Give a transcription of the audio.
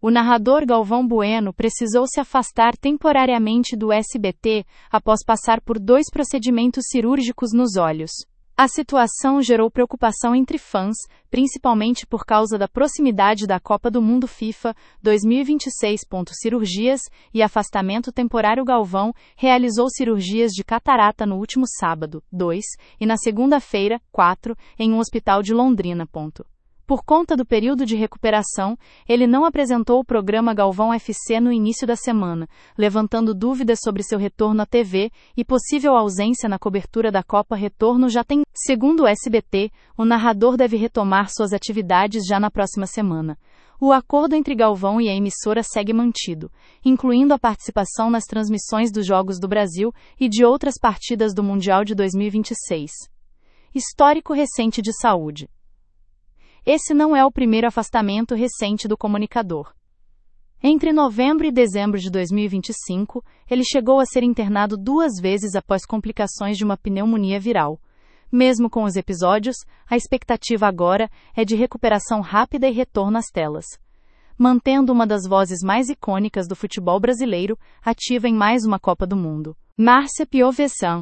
O narrador Galvão Bueno precisou se afastar temporariamente do SBT após passar por 2 procedimentos cirúrgicos nos olhos. A situação gerou preocupação entre fãs, principalmente por causa da proximidade da Copa do Mundo FIFA 2026. Cirurgias e afastamento temporário. Galvão realizou cirurgias de catarata no último sábado, 2, e na segunda-feira, 4, em um hospital de Londrina. Por conta do período de recuperação, ele não apresentou o programa Galvão FC no início da semana, levantando dúvidas sobre seu retorno à TV e possível ausência na cobertura da Copa. Retorno já tem. Segundo o SBT, o narrador deve retomar suas atividades já na próxima semana. O acordo entre Galvão e a emissora segue mantido, incluindo a participação nas transmissões dos Jogos do Brasil e de outras partidas do Mundial de 2026. Histórico recente de saúde. Esse não é o primeiro afastamento recente do comunicador. Entre novembro e dezembro de 2025, ele chegou a ser internado 2 vezes após complicações de uma pneumonia viral. Mesmo com os episódios, a expectativa agora é de recuperação rápida e retorno às telas, mantendo uma das vozes mais icônicas do futebol brasileiro ativa em mais uma Copa do Mundo. Márcia Piovesan.